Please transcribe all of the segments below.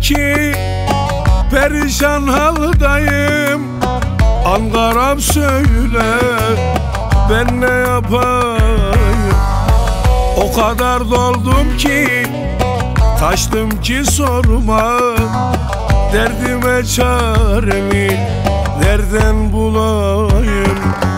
ki perişan haldayım. Ankara'm söyle, ben ne yapayım? O kadar doldum ki, taştım ki sorma. Derdime çaremi nereden bulayım?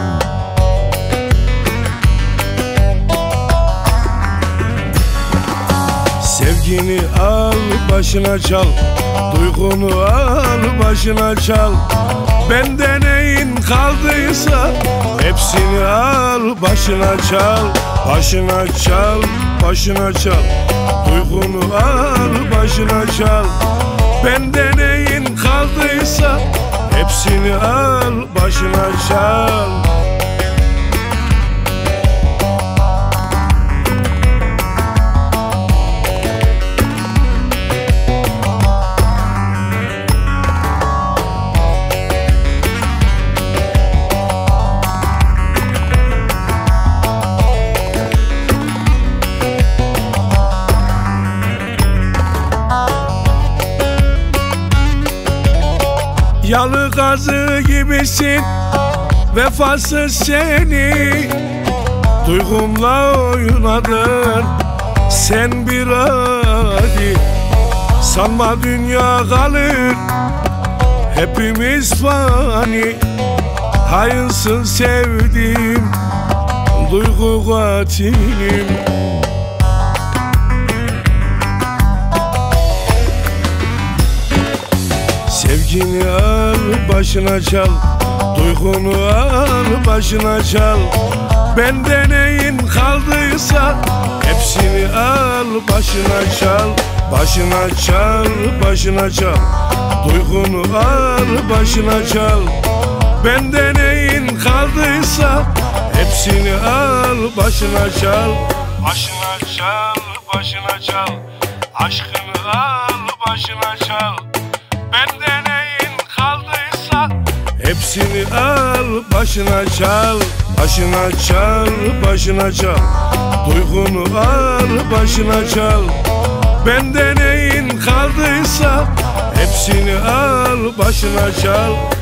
Sevgini al başına çal, duygunu al başına çal. Bende neyin kaldıysa hepsini al başına çal. Başına çal, başına çal, duygunu al başına çal. Bende neyin kaldıysa hepsini al başına çal. Yalı gazı gibisin, vefasız seni. Duygumla oynadın sen bir adi. Sanma dünya kalır, hepimiz fani. Hayınsın sevdiğim, duygu katilim. Sevgini al başına çal, duygunu al başına çal. Bende neyin kaldıysa hepsini al başına çal. Başına çal, başına çal, duygunu al başına çal. Bende neyin kaldıysa hepsini al başına çal. Başına çal, başına çal, aşkını al başına çal. Bende neyin kaldıysa hepsini al başına çal. Başına çal, başına çal, duygunu al başına çal. Bende neyin kaldıysa hepsini al başına çal.